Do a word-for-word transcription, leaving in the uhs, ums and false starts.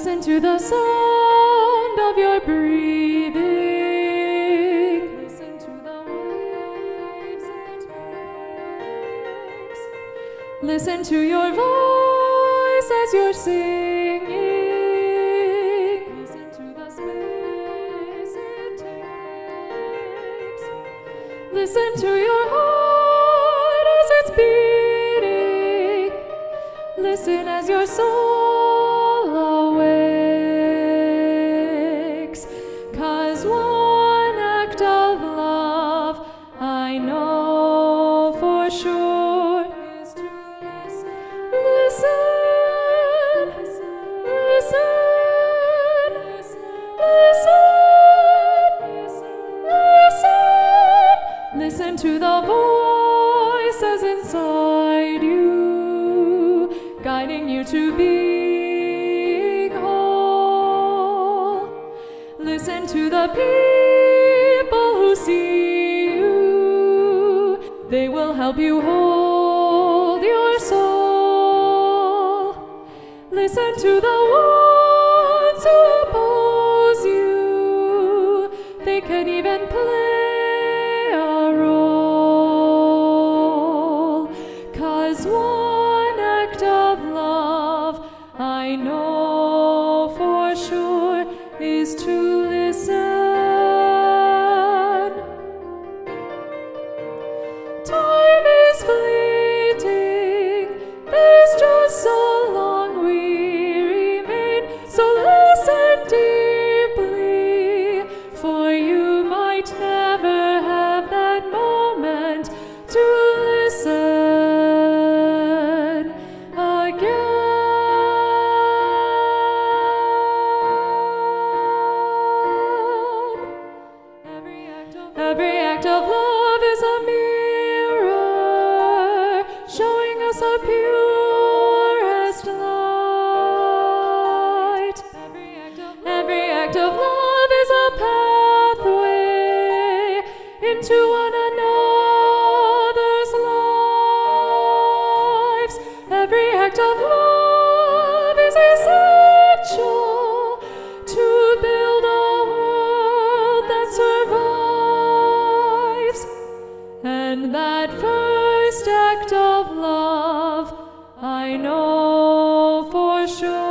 Listen to the sound of your breathing. Listen to the waves it makes. Listen to your voice as you're singing. Listen to the space it takes. Listen to your heart as it's beating. Listen as your soul awakes. 'Cause one act of love I know for sure is to listen. Listen, listen, listen, listen, listen to the voices inside you, guiding you to being whole. Listen to the people who see you. They will help you hold your soul. Listen to the ones who oppose you. They can even play a role. 'Cause one act of love I know for sure is to listen. Time is fleeting, there's just so long we remain. So listen deeply, for you might never have that moment to listen again. Every act of, every act of love is a mirror, showing us our purest light. Every act of, every act of love is a pathway into one another's lives. Every act of love is essential to build a world that survives. And that first act of love I know for sure